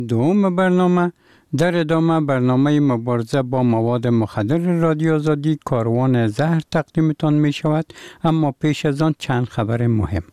دوم برنامه در ادامه برنامه مبارزه با مواد مخدر رادیو آزادی کاروان زهر تقدیمتان می شود، اما پیش از آن چند خبر مهم.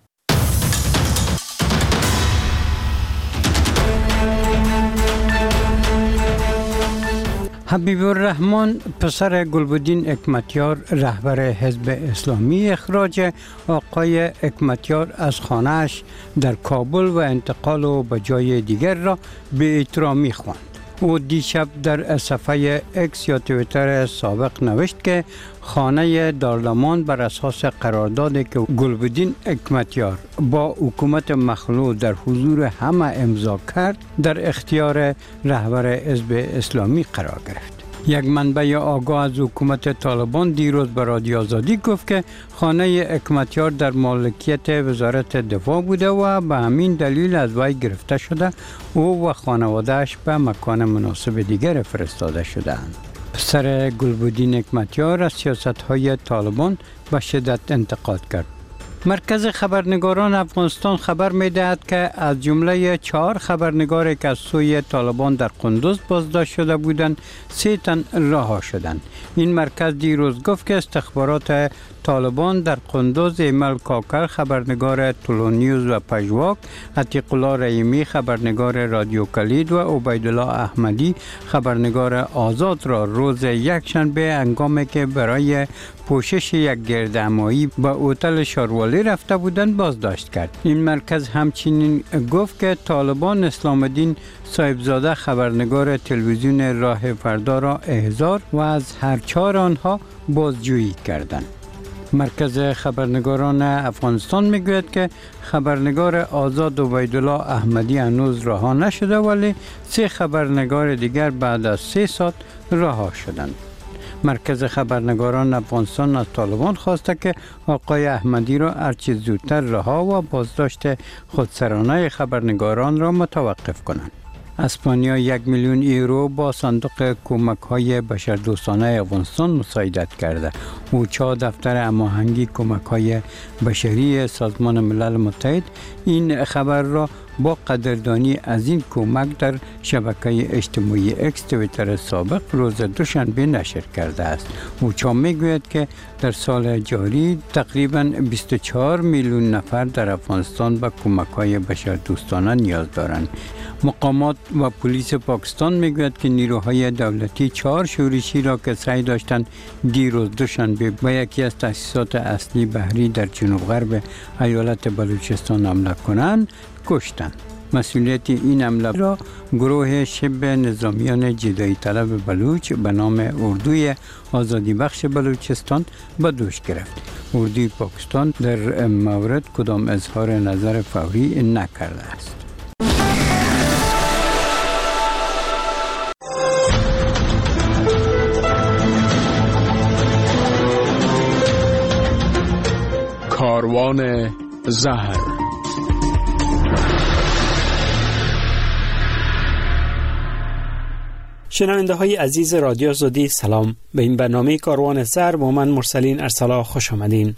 حبیب الرحمن پسر گلبدین حکمتیار رهبر حزب اسلامی اخراج آقای حکمتیار از خانه‌اش در کابل و انتقال او به جای دیگر را به احترامی خواند. او دیشب در صفحه اکس یا توییتر سابق نوشت که خانه دارالمان بر اساس قراردادی که گلبدین حکمتیار با حکومت مخلوع در حضور همه امضا کرد در اختیار رهبر حزب اسلامی قرار گرفت. یک منبع آگاه از حکومت طالبان دیروز به رادیو آزادی گفت که خانه حکمتیار در مالکیت وزارت دفاع بوده و به همین دلیل از وی گرفته شده او و خانواده‌اش به مکان مناسب دیگر فرستاده شده‌اند. پسر گلبدین حکمتیار از سیاست‌های طالبان به شدت انتقاد کرد. مرکز خبرنگاران افغانستان خبر می‌دهد که از جمله 4 خبرنگاری که از سوی طالبان در قندوز بازداشت شده بودند 3 تن رها شدند. این مرکز دیروز گفت که استخبارات طالبان در قندوز ایمل کاکر خبرنگار طلو نیوز و پژواک، عتیق الله رحیمی خبرنگار رادیو کلید و عبیدالله احمدی خبرنگار آزاد را روز یکشنبه هنگامی که برای پوشش یک گردهمایی به هتل شاروالی رفته بودند بازداشت کرد. این مرکز همچنین گفت که طالبان اسلام الدین صاحبزاده خبرنگار تلویزیون راه فردا را احضار و از هر 4 آنها بازجویی کردند. مرکز خبرنگاران افغانستان میگوید که خبرنگار آزاد عبیدالله احمدی هنوز رها نشده ولی 3 خبرنگار دیگر بعد از 3 ساعت رها شدند. مرکز خبرنگاران افغانستان از طالبان خواسته که آقای احمدی را هرچه زودتر رها و بازداشت خودسرانه خبرنگاران را متوقف کنند. اسپانیا 1 میلیون یورو با صندوق کمک‌های بشردوستانه افغانستان مساعدت کرده. اوچا دفتر هماهنگی کمک‌های بشری سازمان ملل متحد این خبر را با قدردانی از این کمک در شبکه اجتماعی اکس توییتر سابق روز دوشنبه نشر کرده است. اوچا میگوید که در سال جاری تقریباً 24 میلیون نفر در افغانستان به کمک‌های بشردوستانه نیاز دارند. مقامات و پلیس پاکستان میگوید که نیروهای دولتی 4 شورشی را که سعی داشتند دیروز دوشنبه به یکی از تأسیسات اصلی بحری در جنوب غرب ایالت بلوچستان حمله کنند کشتند. مسئولیت این حمله را گروه شبه نظامیان جدایی طلب بلوچ به نام اردوی آزادی بخش بلوچستان به دوش گرفت. اردوی پاکستان در مورد کدام اظهار نظر فوری نکرده است. کاروان زهر. شنونده های عزیز رادیو آزادی سلام. به این برنامه کاروان زهر با من مرسلین ارسلا خوش آمدین.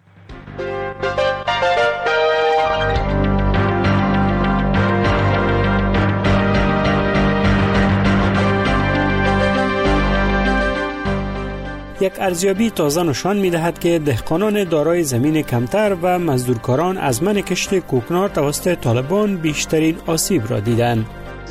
یک ارزیابی تازه نشان می‌دهد که دهقانان دارای زمین کمتر و مزدورکاران از منع کشت کوکنار توسط طالبان بیشترین آسیب را دیدند.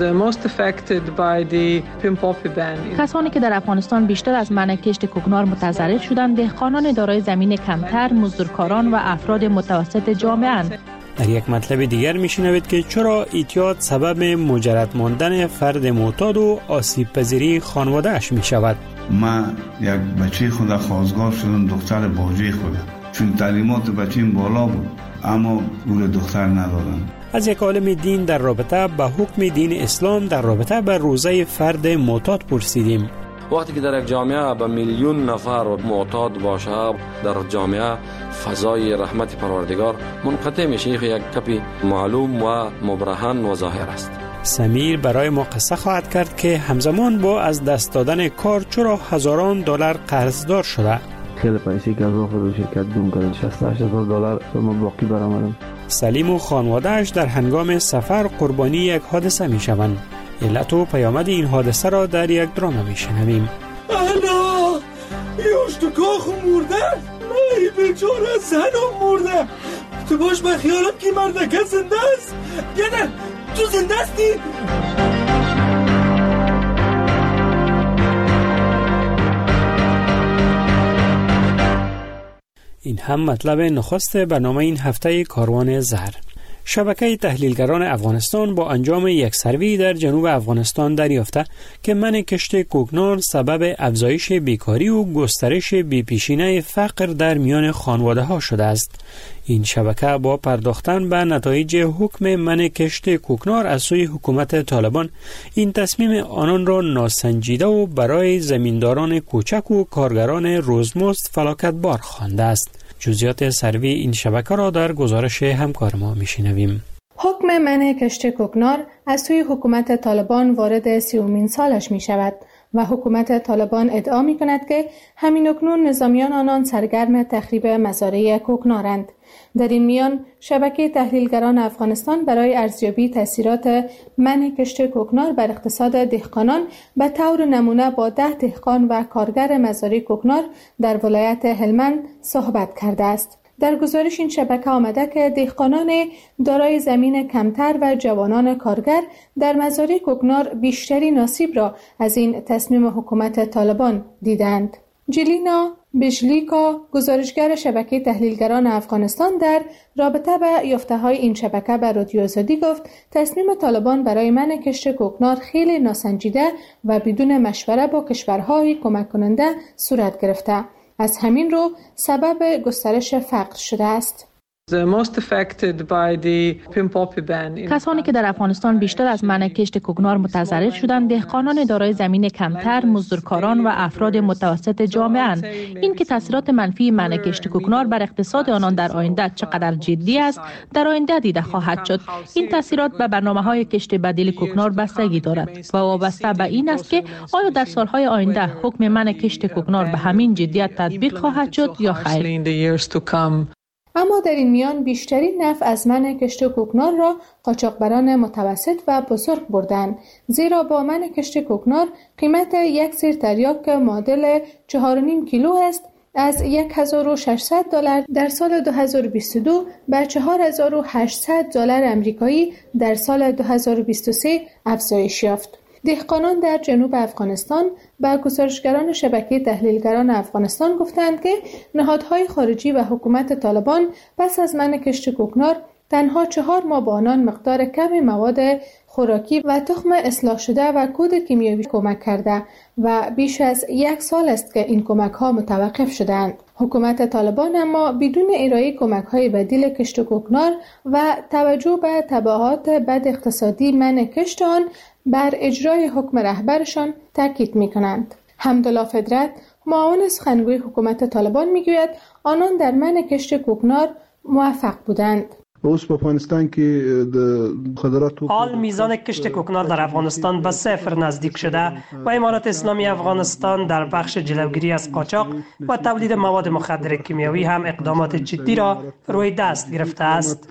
کسانی که در افغانستان بیشتر از منع کشت کوکنار متضرر شدند دهقانان دارای زمین کمتر، مزدورکاران و افراد متوسط جامعه اند. در یک مطلب دیگر میشنوید که چرا اعتیاد سبب مجرد ماندن فرد معتاد و آسیب پذیری خانواده اش می شود. من یک بچه خود خواستگار شدم، دختر باجه خودم، چون تعلیمات بچیم بالا بود اما گول دختر ندادم. از یک عالم دین در رابطه با حکم دین اسلام در رابطه با روزه فرد معتاد پرسیدیم. وقتی که در یک جامعه به میلیون نفر معتاد باشه، در جامعه فضای رحمت پروردگار منقطع میشه. یک کپی معلوم و مبرهن و ظاهر است. سمیر برای ما قصه خواهد کرد که همزمان با از دست دادن کار چرا هزاران دلار قرضدار شده. خیلی پیسی که از خود شرکت گم کردن، 68,000 دلار ما باقی برآمدم. سلیم و خانواده‌اش در هنگام سفر قربانی یک حادثه میشوند. علت و پیامد این حادثه را در یک درام میشنویم. الا یوش تو کاخ مرده، ای بیچاره زنم مرده. تو باش من خیالم که مردکه زنده است. یعنی تو زنده استی؟ این هم مطلب نخست برنامه این هفته کاروان زهر. شبکه تحلیلگران افغانستان با انجام یک سروی در جنوب افغانستان دریافته که منع کشت کوکنار سبب افزایش بیکاری و گسترش بی‌پیشینه فقر در میان خانواده ها شده است. این شبکه با پرداختن به نتایج حکم منع کشت کوکنار از سوی حکومت طالبان این تصمیم آنان را ناسنجیده و برای زمینداران کوچک و کارگران روزمزد فلاکتبار خوانده است. جزئیات سروی این شبکه را در گزارش همکار ما میشنویم. حکم منع کشت کوکنار از سوی حکومت طالبان وارد 30مین سالش می شود و حکومت طالبان ادعا می کند که همین اکنون نظامیان آنان سرگرم تخریب مزارع کوکنارند. در این میان شبکه تحلیلگران افغانستان برای ارزیابی تاثیرات منع کشت کوکنار بر اقتصاد دهقانان به طور نمونه با 10 دهقان و کارگر مزارع کوکنار در ولایت هلمند صحبت کرده است. در گزارش این شبکه آمده که دهقانان دارای زمین کمتر و جوانان کارگر در مزارع کوکنار بیشترین آسیب را از این تصمیم حکومت طالبان دیدند. جلینا بجلیکا گزارشگر شبکه تحلیلگران افغانستان در رابطه به یافته‌های این شبکه به رادیو آزادی گفت تصمیم طالبان برای منع کشت کوکنار خیلی ناسنجیده و بدون مشوره با کشورهای کمک کننده صورت گرفته. از همین رو سبب گسترش فقر شده است. کسانی که در افغانستان بیشتر از منع کشت کوکنار متضرر شدند دهقانان دارای زمین کمتر، مزدورکاران و افراد متوسط جامعه اند. این که تاثیرات منفی منع کشت کوکنار بر اقتصاد آنان در آینده چقدر جدی است در آینده دیده خواهد شد. این تاثیرات به برنامه‌های کشت بدیل کوکنار بستگی دارد و وابسته به این است که آیا در سالهای آینده حکم منع کشت کوکنار به همین جدیت تطبیق خواهد شد یا خیر. اما در این میان بیشترین نفع از منع کشت کوکنار را قاچاقبران متوسط و بزرگ بردند، زیرا با منع کشت کوکنار قیمت یک سیر تریاک معادل 4.5 کیلو است از $1,600 در سال 2022 به $4,800 آمریکایی در سال 2023 افزایش یافت. دهقانان در جنوب افغانستان با گزارشگران شبکه تحلیلگران افغانستان گفتند که نهادهای خارجی و حکومت طالبان پس از منع کشت کوکنار تنها 4 ماه به آنان مقدار کم مواد خوراکی و تخم اصلاح شده و کود کیمیایی کمک کرده و بیش از 1 سال است که این کمک ها متوقف شدند. حکومت طالبان اما بدون ارائه کمک های بدیل کشت کوکنار و توجه به تبعات بد اقتصادی منع کشت آن بر اجرای حکم رهبرشان تاکید می‌کنند. حمدالله فدرت معاون سخنگوی حکومت طالبان میگوید آنان در منع کشت کوکنار موفق بودند. اوس په افغانستان کې د خضراتو حال میزان کشت کوکنار در افغانستان به 0 نزدیک شده و امارات اسلامی افغانستان در بخش جلوگیری از قاچاق و تولید مواد مخدر کیمیایی هم اقدامات جدی را روی دست گرفته است.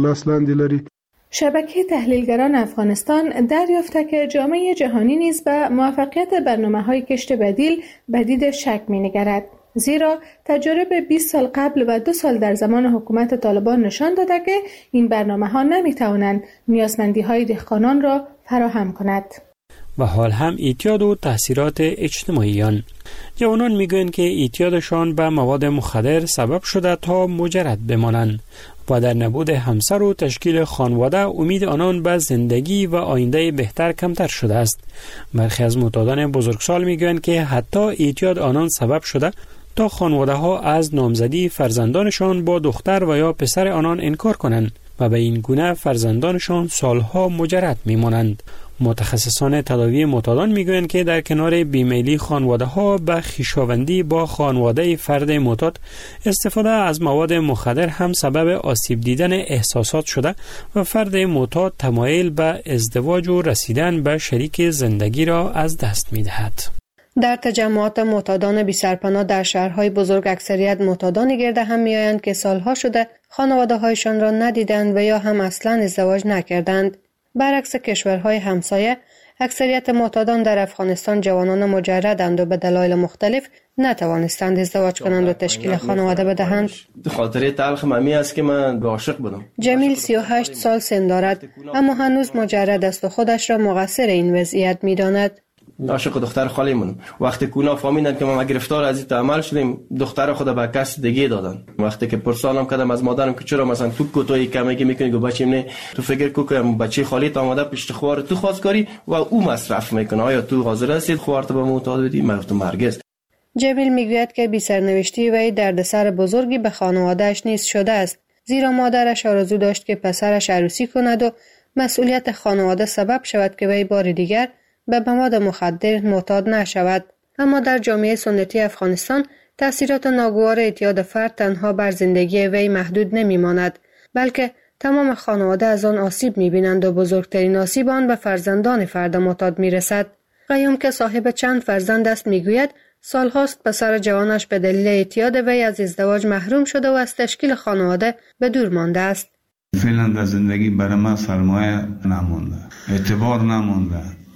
شبکه تحلیلگران افغانستان دریافته که جامعه جهانی نیز به موفقیت برنامه‌های کشت بدیل به دید شک می‌نگرد، زیرا تجارب 20 سال قبل و 2 سال در زمان حکومت طالبان نشان داده که این برنامه‌ها نمی‌توانند نیازمندی‌های دهقانان را فراهم کند. و حال هم اعتیاد و تاثیرات اجتماعی آن. جوانان میگویند که اعتیادشان به مواد مخدر سبب شده تا مجرد بمانند و در نبود همسر و تشکیل خانواده امید آنان به زندگی و آینده بهتر کمتر شده است. برخی از معتادان بزرگسال میگویند که حتی اعتیاد آنان سبب شده تا خانواده ها از نامزدی فرزندانشان با دختر و یا پسر آنان انکار کنند و به این گونه فرزندانشان سالها مجرد میمانند. متخصصان تداوی معتادان میگویند که در کنار بیمیلی خانواده ها به خویشاوندی با خانواده فرد معتاد، استفاده از مواد مخدر هم سبب آسیب دیدن احساسات شده و فرد معتاد تمایل به ازدواج و رسیدن به شریک زندگی را از دست میدهد. در تجمعات معتادان بی سرپناه در شهرهای بزرگ اکثریت معتادان گرده هم میآیند که سالها شده خانواده هایشان را ندیدند و یا هم اصلا ازدواج نکردند. برعکس کشورهای همسایه، اکثریت معتادان در افغانستان جوانان مجردند و به دلایل مختلف نتوانستند ازدواج کنند و تشکیل خانواده بدهند. خاطره تلخ ممی است که من عاشق بودم. جمیل 38 سال سن دارد اما هنوز مجرد است و خودش را مقصر این وضعیت می‌داند. عاشق دختر خالیمونم. وقتی کونا فهمیدن که ما گرفتار از این عمل شدیم، دختر خود به کس دیگه دادن. وقتی که پرسانم کردم از مادرم که چرا مثلا تو کوتاهی کمکی میکنی گفت بچه‌م نه، تو فکر کو که بچه خالیت آماده پشت خوار تو خواستگاری و او مصرف میکنه، آیا تو حاضر هستی خوارت به معتاد بدی؟ من گفتم هرگز. جمیل میگوید که بی سرنوشتی وی دردسر بزرگی به خانواده‌اش نیز شده است، زیرا مادرش آرزو داشت که پسرش عروسی کند و مسئولیت خانواده سبب شود که وی بار دیگر به مواد مخدر معتاد نشود. اما در جامعه سنتی افغانستان تأثیرات ناگوار اعتیاد فرد تنها بر زندگی وی محدود نمیماند، بلکه تمام خانواده از آن آسیب میبینند و بزرگترین آسیب آن به فرزندان فرد معتاد میرسد. قیوم که صاحب چند فرزند است میگوید سالهاست پسر جوانش به دلیل اعتیاد وی از ازدواج محروم شده و از تشکیل خانواده به دور مانده است. فعلا در زندگی برای من سرمایه نمونده، اعتبار نمونده.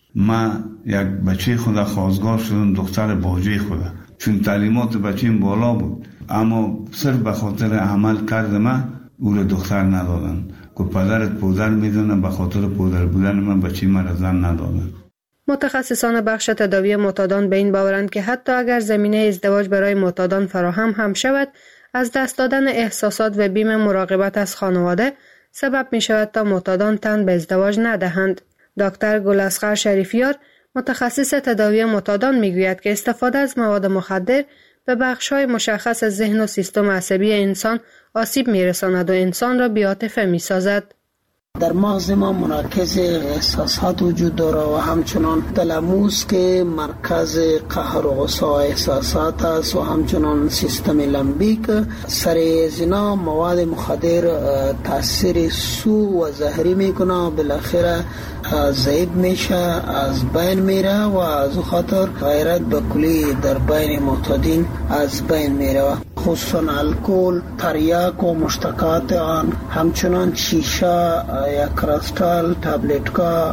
من یک بچه خدا خواستگار شدم، دختر باجه خدا، چون تعلیمات بچه‌م بالا بود، اما صرف به خاطر عمل کرد من او را دختر ندادن که پدرت پودر میدونه، به خاطر پودر بودن من بچه من را زن ندادن. متخصصان بخش تداوی معتادان به این باورند که حتی اگر زمینه ازدواج برای معتادان فراهم هم شود، از دست دادن احساسات و بیم مراقبت از خانواده سبب می شود تا معتادان تن به ازدواج ندهند. دکتر گلاسقر شریفیار متخصص تداوی معتادان میگوید که استفاده از مواد مخدر به بخش‌های مشخص از ذهن و سیستم عصبی انسان آسیب می‌رساند و انسان را بی‌عاطفه می‌سازد. در مغز ما مرکز احساسات وجود داره و همچنان تلموس که مرکز قهر و غصه احساسات است و همچنان سیستم لمبیک. سر زنا مواد مخدر تاثیر سو و زهری میکنه و بالاخره ضعیف میشه، از بین میره و از خاطر غیرت به کلی در بین معتادین از بین میره، خصوصا الکل، تریاک و مشتقات آن، همچنان شیشه یا کریستال تابلت‌ها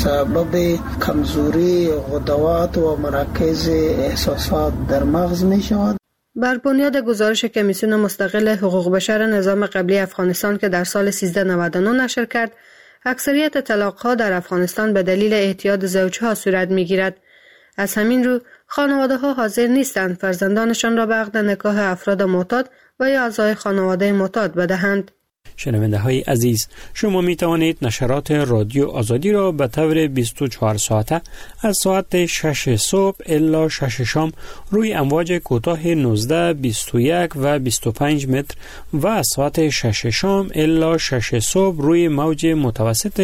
سبب کمزوری غدوات و مرکز احساسات در مغز می شود. بر بنیاد گزارش کمیسیون مستقل حقوق بشر نظام قبلی افغانستان که در سال 1399 نشر کرد، اکثریت طلاق‌ها در افغانستان به دلیل اعتیاد زوجها صورت می‌گیرد. از همین رو خانواده‌ها حاضر نیستند فرزندانشان را به عقد نکاح افراد معتاد و یا اعضای خانواده معتاد بدهند. شنونده های عزیز، شما می توانید نشرات رادیو آزادی را به طور 24 ساعته از ساعت 6 صبح الی 6 شام روی امواج کوتاه 19، 21 و 25 متر و از ساعت 6 شام الی 6 صبح روی موج متوسط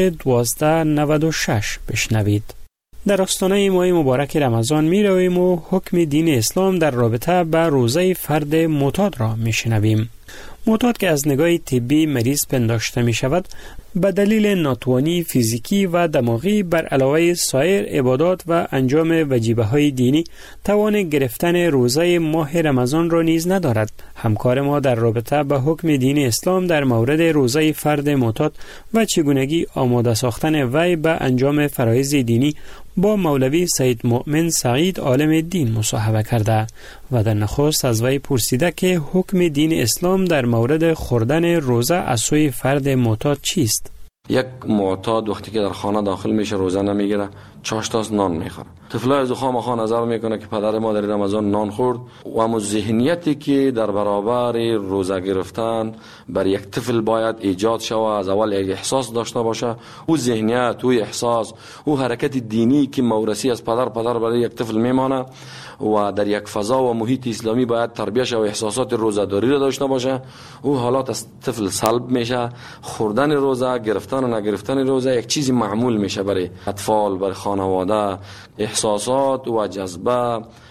1296 بشنوید. در آستانه ماه مبارک رمضان می رویم و حکم دین اسلام در رابطه با روزه فرد معتاد را می شنویم. معتاد که از نگاه طبی مریض پنداشته می شود، به دلیل ناتوانی فیزیکی و دماغی بر علاوه سایر عبادات و انجام وجیبه های دینی توان گرفتن روزه ماه رمضان را نیز ندارد. همکار ما در رابطه با حکم دین اسلام در مورد روزه فرد معتاد و چگونگی آماده ساختن وی به انجام فرایض دینی با مولوی سید مؤمن سعید عالم دین مصاحبه کرده و در نخست از وی پرسیده که حکم دین اسلام در مورد خوردن روزه از سوی فرد معتاد چیست؟ یک معتاد وقتی که در خانه داخل میشه روزه نمیگیره، چاشتاس نان میخوره. طفلای زخامخواه نظر میکنه که پدر ما در رمضان نان خورد و اما ذهنیتی که در برابر روزه گرفتن بر یک طفل باید ایجاد شود، از اول یک احساس داشته باشه، او ذهنیت، او احساس، او حرکت دینی که موروثی از پدر برای یک طفل میمانه و در یک فضا و محیط اسلامی باید تربیتش و احساسات روزه‌داری را داشته باشه، او حالات از طفل سلب میشه. خوردن روزه، گرفتن و نگرفتن روزه یک چیزی معمول میشه برای اطفال، برای خانواده. احساسات و جذبه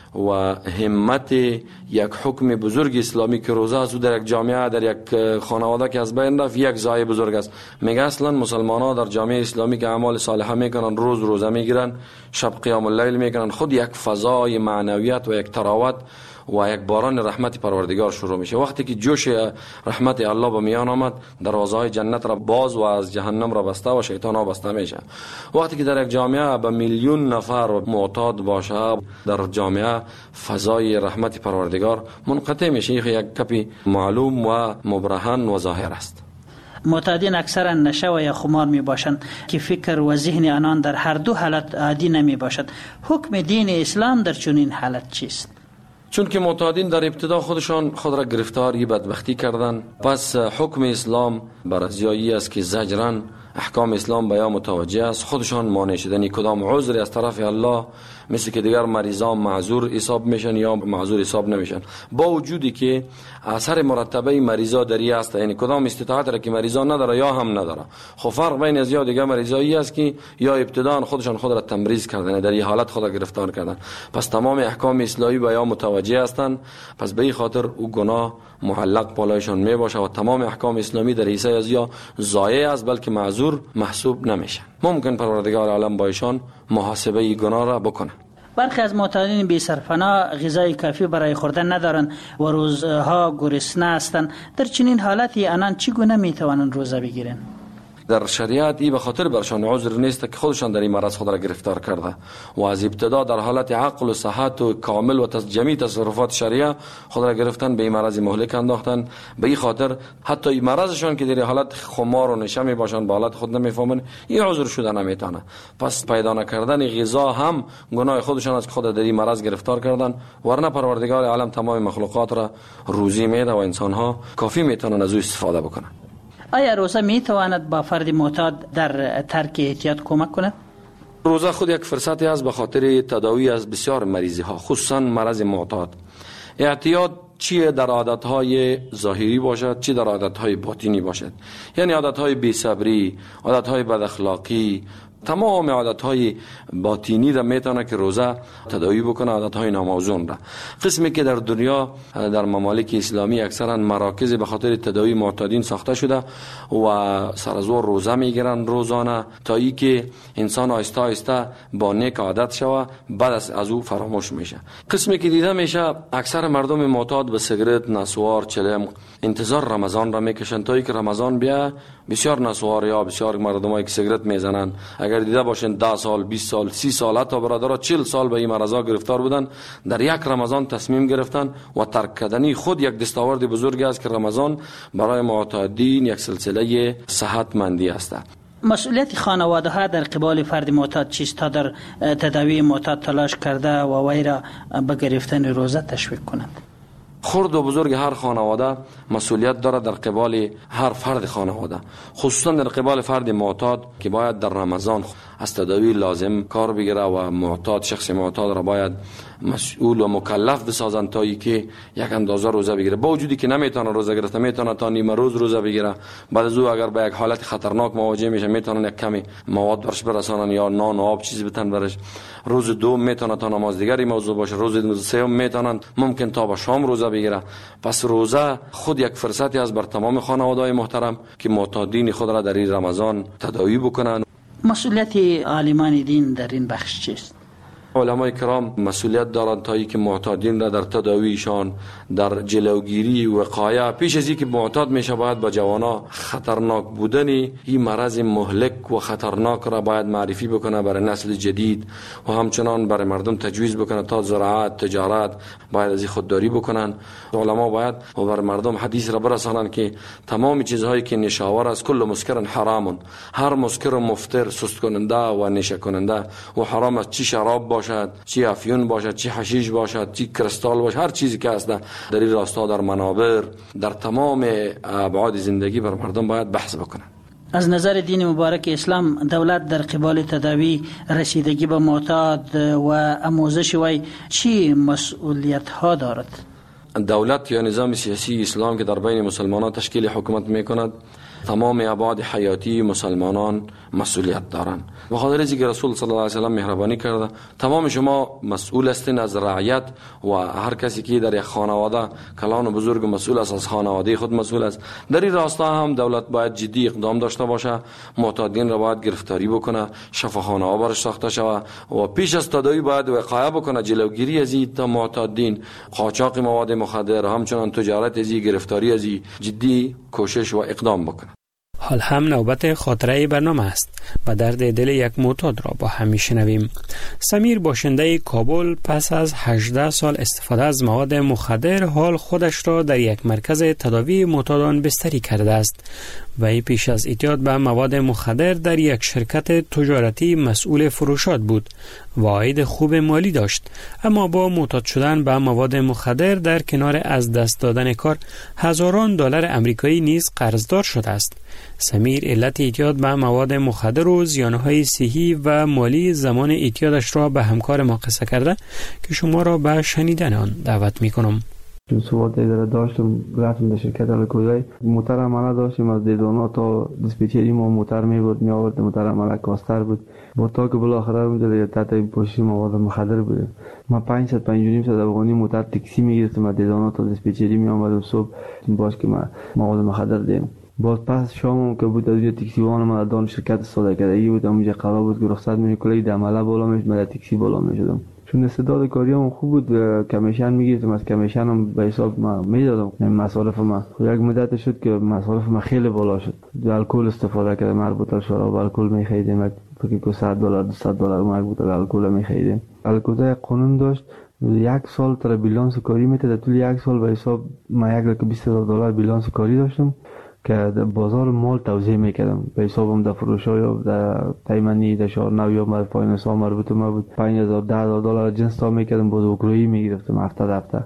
و همت یک حکم بزرگ اسلامی که روزه است در یک جامعه، در یک خانواده که از بین رفت، یک ضایع بزرگ است. میگه اصلا مسلمان ها در جامعه اسلامی که اعمال صالحه میکنن، روزه میگیرن، شب قیام اللیل میکنن، خود یک فضای معنویت و یک تراوت و یک باران رحمت پروردگار شروع میشه. وقتی که جوش رحمت الله به میان آمد، دروازه‌های جنت را باز و از جهنم را بسته و شیطان ها بسته میشه. وقتی که در یک جامعه به میلیون نفر معتاد باشه، در جامعه فضای رحمت پروردگار منقطع میشه. یک کپی معلوم و مبرهن و ظاهر است. معتادین اکثرا نشه و یا خمار می باشند که فکر و ذهن آنان در هر دو حالت عادی نمی باشد. حکم دین اسلام در چنین حالت چیست؟ چون که معتادین در ابتدا خودشان خود را گرفتاری بدبختی کردن، پس حکم اسلام بر ازیایی است که زجرن احکام اسلام به یا متوجه است، خودشان مانع شدنی کدام عذری از طرف الله، مثل که دیگر مریضان معذور حساب میشن یا معذور حساب نمیشن، با وجودی که اثر مرتبه مریضا دری است، یعنی کدام استطاعت را که مریضان نداره یا هم نداره. خب فرق بین از یا دیگر مریضایی است که یا ابتداً خودشان خود را تمریض کردن، در این حالت خود را گرفتار کردن، پس تمام احکام اسلامی به یا متوجه هستند، پس به این خاطر او گناه معلق بالایشان می باشه و تمام احکام اسلامی در حیث از یا ضایع است، بلکه معذور محسوب نمیشن. ممکن پروردگار عالم با ایشان محاسبه ای گناه را بکنه. برخی از معتادین بی سرپناه غذای کافی برای خوردن ندارند و روزها گرسنه هستند. در چنین حالتی آنان چگونه میتوانند روزه بگیرند؟ در شریعت ای به خاطر برشان عذر نیست که خودشان در این مرض خود را گرفتار کرده و از ابتدا در حالت عقل و صحت و کامل و جمعی تصرفات شریعه خود را گرفتن، به این مرض مهلک انداختن. به این خاطر حتی این مرضشان که در حالت خمار و نشه می باشند، با حالت خود نمیفهمند، این عذر شده نمیتونه. پس پیدا نکردن غذا هم گناه خودشان است که خود در این مرض گرفتار کردن، ورنه پروردگار عالم تمام مخلوقات را روزی میده و انسان ها کافی میتونن از او استفاده بکنن. آیا روزه می تواند با فرد معتاد در ترک اعتیاد کمک کند؟ روزه خود یک فرصتی است به خاطر تداوی از بسیار مریضی ها، خصوصا مرض معتاد. اعتیاد چیه در عادتهای ظاهری باشد، چی در عادتهای باطنی باشد، یعنی عادتهای بی‌صبری، عادتهای بد اخلاقی، تمام عادتهای باطنی را میتونه که روزه تداوی بکنه، عادتهای ناموزون را. قسمی که در دنیا در ممالک اسلامی اکثرا مراکز به خاطر تداوی معتادین ساخته شده و سر از روزه میگیرن روزانه تا ای که انسان آهسته آهسته با نیک عادت شوه، بعد از او فراموش میشه. قسمی که دیده میشه اکثر مردم معتاد به سیگرت، نسوار، چلم انتظار رمضان را میکشن تا ای که رمضان بیا. بسیار نسوار یا بسیار مردمایی که سیگرت میزنن، اگر دیده باشین 10 سال، 20 سال، 30 سال، حتی برادرها 40 سال به این مرضا گرفتار بودن، در یک رمضان تصمیم گرفتن و ترک کردنی خود یک دستاورد بزرگی است که رمضان برای معتادین یک سلسله صحتمندی است. مسئولیت خانواده ها در قبال فرد معتاد چیست تا در تداوی معتاد تلاش کرده و وی را به گرفتن روزه تشویق کنند؟ خرد و بزرگ هر خانواده مسئولیت داره در قبال هر فرد خانواده، خصوصا در قبال فرد معتاد که باید در رمضان از تداوی لازم کار بگیره و معتاد، شخص معتاد را باید مسئول و مکلف بسازن تا ای که یک اندازه روزه بگیره. با وجودی که نمیتونه روزه گرفته، میتونه تا نیم روز روزه بگیره، بعد از او اگر به یک حالت خطرناک مواجه میشه میتونن یک کمی مواد برش برسانن یا نان و آب چیزی بتن برش. روز دوم میتونه تا نماز دیگری موضوع باشه، روز سوم میتونن ممکن تا به شام روزه بگیره. پس روزه خود یک فرصتی است بر تمام خانواده‌های محترم که معتادین خود را در این رمضان تداوی بکنن. مسئولیت عالمان دین در این بخش چیست؟ علمای کرام مسئولیت دارند تا اینکه معتادین را در تداویشان، در جلوگیری و وقایه، پیش از اینکه معتاد میشه باید با جوانا خطرناک بودنی این مرض مهلک و خطرناک را باید معرفی بکنه برای نسل جدید و همچنان برای مردم تجویز بکنه تا زراعت، تجارت باید از این خودداری بکنن. علما باید و برای مردم حدیث را برسانند که تمام چیزهایی که نشاور است کل مسکر حرام، هر مسکر مفتر، سست کننده و نشه کننده و حرام است، چی شراب باشد، چی افیون باشد، چی حشیش باشد، چی کریستال باشد، هر چیزی که هست در این راستا، در منابر، در تمام ابعاد زندگی بر مردم باید بحث بکنن. از نظر دین مبارک اسلام دولت در قبال تداوی، رسیدگی به معتاد و آموزش وی چی مسئولیت ها دارد؟ دولت یا نظام سیاسی اسلام که در بین مسلمانان تشکیل حکومت میکند تمام ابعاد حیاتی مسلمانان مسئولیت دارند. و خاطر اینکه رسول صلی الله علیه و سلم مهربانی کرده تمام شما مسئول هستین از رعیت و هر کسی که در یک خانواده کلان و بزرگ مسئول است، از خانواده خود مسئول است. در این راستا هم دولت باید جدی اقدام داشته باشه، معتادین را باید گرفتاری بکنه، شفاخانه ها برش ساخته شود و پیش از تداوی باید وقایع بکنه، جلوگیری از این معتادین، قاچاق مواد مخدر، همچنان تجارت از این، گرفتاری از این، جدی کوشش و اقدام بکنه. حال هم نوبت خاطره برنامه است و درد دل یک معتاد را با هم میشنویم. سمیر باشنده کابل پس از 18 سال استفاده از مواد مخدر حال خودش را در یک مرکز تداوی معتادان بستری کرده است. وی پیش از اعتیاد به مواد مخدر در یک شرکت تجارتی مسئول فروشات بود و عاید خوب مالی داشت، اما با معتاد شدن به مواد مخدر در کنار از دست دادن کار هزاران دلار آمریکایی نیز قرضدار شده است. سمیر علت اعتیاد به مواد مخدر و زیانهای صحی و مالی زمان اعتیادش را به همکار ما قصه کرده که شما را به شنیدن آن دعوت میکنم. چون سوال اداره داشتم رفتم در شرکت الکوزای موتر عمله داشتیم، از دیدانا تا دیسپیچری ما موتر می آورد، موتر عمله کاستر بود با تا که بالاخره میداد تحت پوشش مواد مخدر بود. ما 500 افغانی موتر تاکسی میگرفتم از دیدانا تا دیسپیچری می آمدم صبح باش که ما مواد مخدر دیم. باز پس شام که بود از تاکسی وان ما دان شرکت سوداگری بود، اونجا قرار بود که رخصت می کلی د عمله بالا میشد، من تاکسی بالا میشدم. چون استعداد کاریم خوب بود، کمیشن میگرفتم، از کمیشنم به حساب ما میدادم مصارف ما. یک مدت شد که مصارف ما خیلی بالا شد، الکل استفاده کردم، مربوطه شراب الکل میخریدیم، فکر کنم $100 $200 مربوطه الکل میخریدیم. الکل قانون داشت 1 سال تر بیلانس کاری میته، طول 1 سال به حساب ما $120,000 بیلانس کاری داشتم که در بازار مال توزیع میکردم به حسابم، در فروش‌ها یا در تایمنی در شهر نو یا در فایننس ها مربوط ما بود. $5,000 $10,000 جنس تا میکردم، باز اوکرویی میگرفتم هفته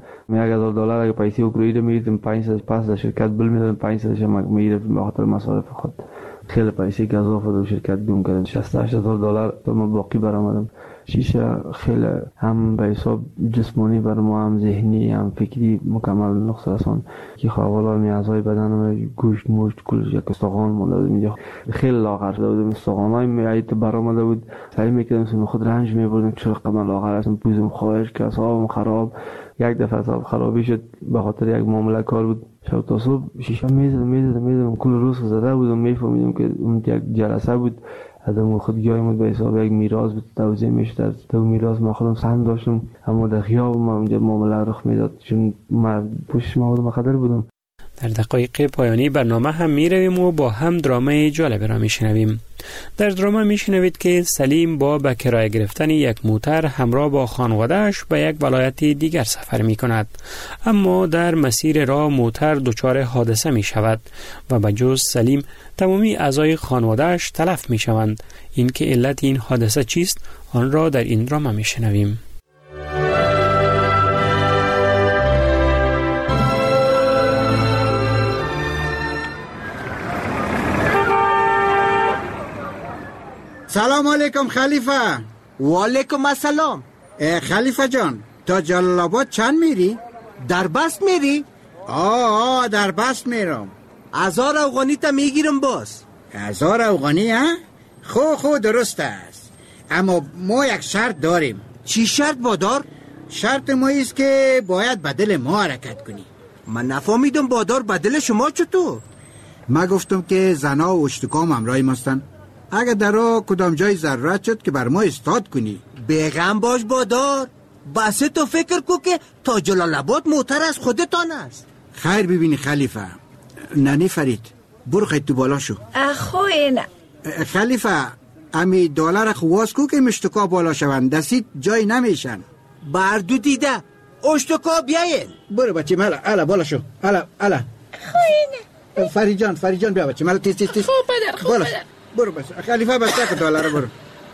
$1,000 اگه پیسه اوکرویی رو میگرفتم 500 پس در شرکت بل میدادم، 500 میگرفتم به خاطر مصارف خود. خیلی پیسه گزاف در شرکت گم کردم، $60,000 تا ما باقی برآمدم. شیشه خیلی هم به حساب جسمانی بر ما، هم ذهنی هم فکری مکمل نقص رسان که خواهوالا میازهای بدنم گوشت مشت کلش یک استخوان مونده بود، خیلی لاغر شده بودم، استخوانای میایت برآمده بود، سعی میکردم سم خود رنج میبردم چرا قمل لاغر هستم، پوزم خواهش که اصابم خراب. یک دفعه اصاب خرابی شد به خاطر یک معامله کار بود، شب تا صبح شیشه میزدم کل روز زده بودم، میفهمیدم که اون یک جلسه بود آدم خودگی‌ام به حساب یک میراث بود توزیع میشد. از تو میراث ما خودم سهم داشتم، اما در خیاب ما اونجا معامله رخ میداد چون من پوشش مواد مخدر بودم. در دقایق پایانی برنامه هم میرویم و با هم درامه جالب را میشنویم. در درامه میشنوید که سلیم با به کرایه گرفتن یک موتر همراه با خانواده‌اش به یک ولایت دیگر سفر میکند، اما در مسیر راه موتر دچار حادثه میشود و به جز سلیم تمامی اعضای خانواده‌اش تلف میشوند. این که علت این حادثه چیست آن را در این درامه میشنویم. سلام علیکم خلیفه. و علیکم السلام. خلیفه جان تا جلال آباد چند میری؟ در بست میری؟ آه در بست میرم. 1000 افغانی تا میگیرم باز. 1000 افغانی ها؟ خو درست است، اما ما یک شرط داریم. چی شرط بادار؟ شرط ما ایست که باید بدل ما حرکت کنی. من نفهمیدم بادار بدل شما چطور؟ ما گفتم که زنا و اشتکام همراهی ماستن، اگر در راه کدام جای ضرورت شد که بر ما استاد کنی. بیغم باش بادار، بس تو فکر کو که تا جلال آباد موتر از خودتان است. خیر ببینی خلیفه. ننی فرید برو خیلی تو بالا شو. خوین خلیفه امی دلار خواست کو که مشتکا بالا شوند، دستید جای نمیشن. بردو دیده اشتکا بیاین. برو بچه مالا الا بالا شو. الا خوین فرید جان بیا بچه مالا تیز خوب بدر برو بس خلیفه بسته که دلار برو.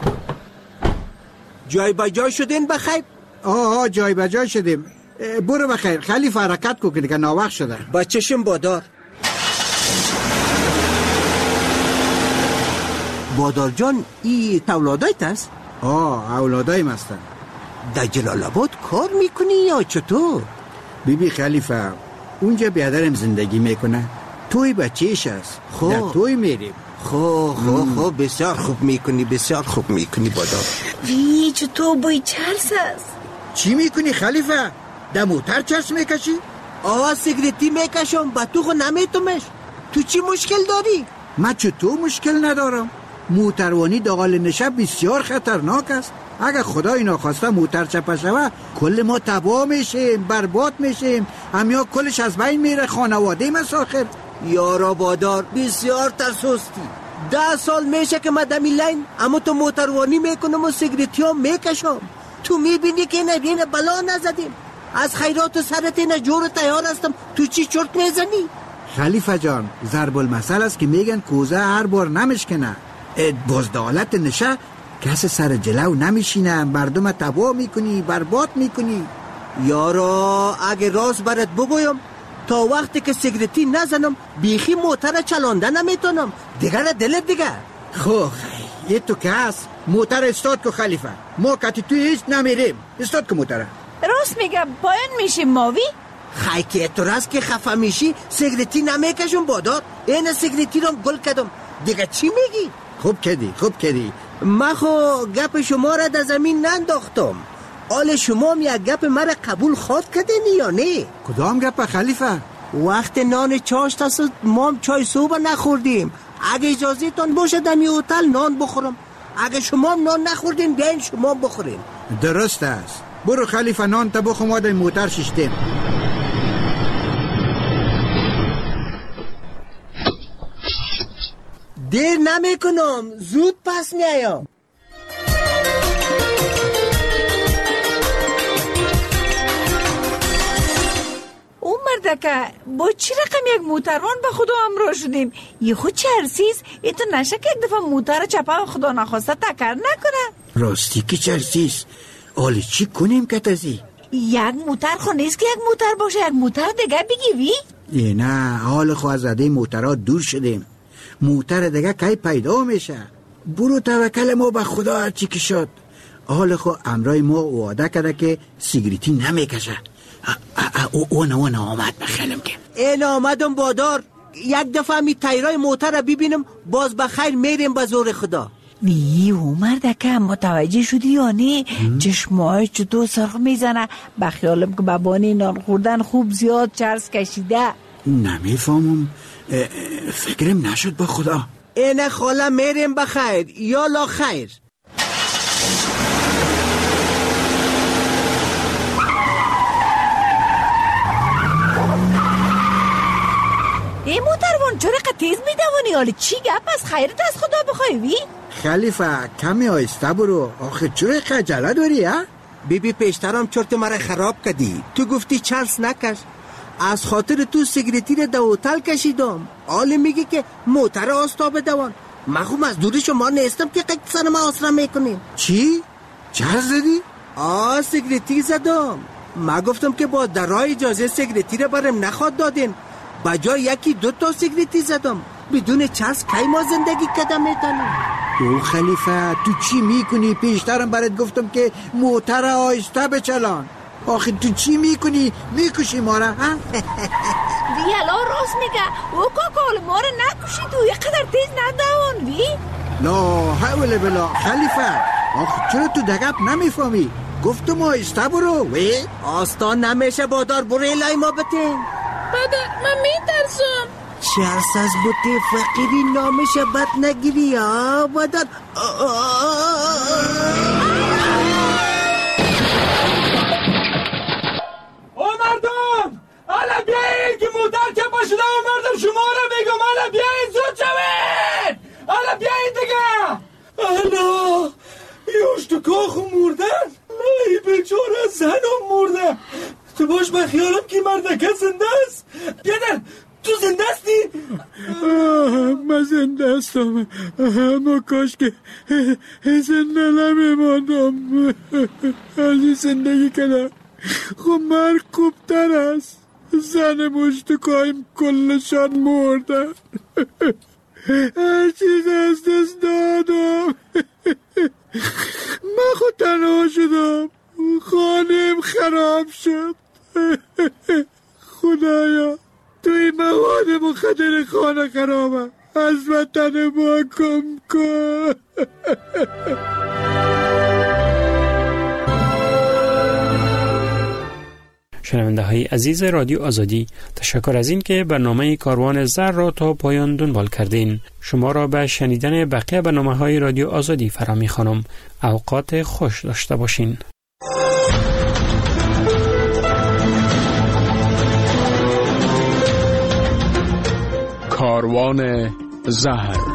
جای بجای شدین بخیر؟ آه جای بجای شدیم. برو بخیر خلیفه حرکت کو که ناوقت شده. بچشم بادار. بادار جان ای اولادایت است؟ اولادایم هستن. در جلال آباد کار میکنی یا چطور؟ بیبی خلیفه اونجا بیادرم زندگی میکنه، توی بچهش است. در توی میریم. خب بسیار خوب میکنی، بسیار خوب میکنی بادار. ویچ تو بوی چرس است. چی میکنی خلیفه؟ در موتر چرس میکشی؟ آوا سیگریتی میکشم، با تو خو نمیتومش. تو چی مشکل داری؟ من چطور مشکل ندارم؟ موتروانی داخل نشه بسیار خطرناک است. اگر خدای ناخواسته موتر چپه شوه کل ما تباه میشیم، برباد میشیم، همیا کلش از بین میره، خانواده مساخر. یارا بادار بسیار ترسوستی. 10 سال میشه که من دمی لین، اما تو موتروانی میکنم و سیگریتی هم میکشم. تو میبینی که نبینه بلا نزدیم. از خیرات و سرت اینه جور تیار هستم، تو چی چرت میزنی؟ خلیفه جان، ضرب المثل است که میگن کوزه هر بار نمشکنه. بزدالت نشه کس سر جلو نمیشینه، مردم تباه میکنی، برباد میکنی. یارا اگه راست برات بگویم، تا وقتی که سیگریتی نزنم بیخی موتر چلانده نمیتونم. دیگر دلت دیگر. خب یه تو که هست موتر استاد که خلیفه، ما کتی توی هیچ نمیریم. استاد که موتره. راست میگم پایین میشیم ماوی. خی که تو راست که خفه میشی سیگریتی نمیکشم بادار. این سیگریتی رو گل کردم. دیگه چی میگی؟ خوب کردی. من خو گپ شما را در زمین ننداختم. آل شما هم یک گپ مرا قبول خواد کردین یا نه؟ کدام گپ خلیفه؟ وقت نان چاشت است ما هم چای صبح نخوردیم. اگه اجازه تان باشه دمی هتل نان بخورم. اگه شما هم نان نخوردین بیاین شما بخورین. درست است. برو خلیفه نان تا بخور، ما در موتر ششتیم. دیر نمی کنم، زود پس میایم. او مردکه با چی رقم یک موتروان به خدا امرا شدیم؟ یه خود چرسیز ای تو نشه که یک دفعه موتر چپه خدا نخواسته تکر نکنه. راستی که چرسیز. حالی چی کنیم که تزی؟ یک موتر خو نیست که یک موتر باشه، یک موتر دیگه بگی وی؟ نه حال خو از عده موترها دور شدیم. موتر دیگه کی پیدا میشه. برو توکل ما به خدا هرچی که شد. حال خو امرای ما وعده کرده که سیگریتی نمیکشه. اون آمد بخیلم که این آمدم بادار. یک دفعه می تیرای موتر رو ببینم باز بخیر میریم به زور خدا. نی او مردکه متوجه شدی یا نه؟ چشمای چطور سرخ میزنه. بخیالم که بابانی نان خوردن خوب زیاد چرس کشیده. نمیفهمم، فکرم نشد با خدا. اینه خاله میریم بخیر یا لا خیر. این موتروان چرا تیز میدوانی؟ حالی چی گپ از خیرت از خدا بخوای وی؟ خلیفه کمی آیسته برو. آخه چرا خجالت داری ها؟ بیبی پیشترم چرت مرا خراب کردی. تو گفتی چرس نکش، از خاطر تو سیگریتی رو در هتل کشیدم. حالی میگی که موتر آستاب دوان. من خوب از دوری شما نیستم که قید سر ما آسرا میکنیم. چی؟ چرس زدی؟ سیگریتی زدم. من گفتم که با درای اجازه سیگریتی رو برم نخواد دادین. بجای یکی 2 تا سیگریتی زدم. بدون چرس کی ما زندگی کدام میتونیم؟ او خلیفه تو چی میکنی؟ پیشترم برات گفتم که موتر آهسته بچلان. آخه تو چی میکنی؟ میکشی ما را ها؟ ویالا راست میگه. او کاکال ما را نکشی، تو یه قدر تیز ندوان وی. لا حول بلا خلیفه. آخه چرا تو دقیق نمیفهمی؟ گفتم آهسته برو. وی آستان نمیشه بادار. برو لای ما بتین. بادر من میترسم. چرس از بوتی فقیری نامشه بد نگیری ها بادر. او مردم حالا بیایید که موتر که پاشده و مردم شما را بگم. حالا بیایید زود شوید. حالا بیایید دیگه. حالا یوش تو کاخو مردن. ای بیچاره زنم مرده. تو باش به خیالم که مردکه زنده است. بیادر تو زنده استی؟ من زنده استم، اما کاش که زنده نمیماندم. از زندگی کنم خب مرگ خوبتر است. زن مشتکایم کلشان مردن. هر چیز از دست دادم. من خود تنها شدم، خانم خراب شد. خدایا توی مواد مخدر خانه خرابه، از وطن ما کم کن. شنونده های عزیز رادیو آزادی، تشکر از این که برنامه کاروان زهر را تا پایان دنبال کردین. شما را به شنیدن بقیه برنامه های رادیو آزادی فرا می‌خوانم. اوقات خوش داشته باشین. کاروان زهر.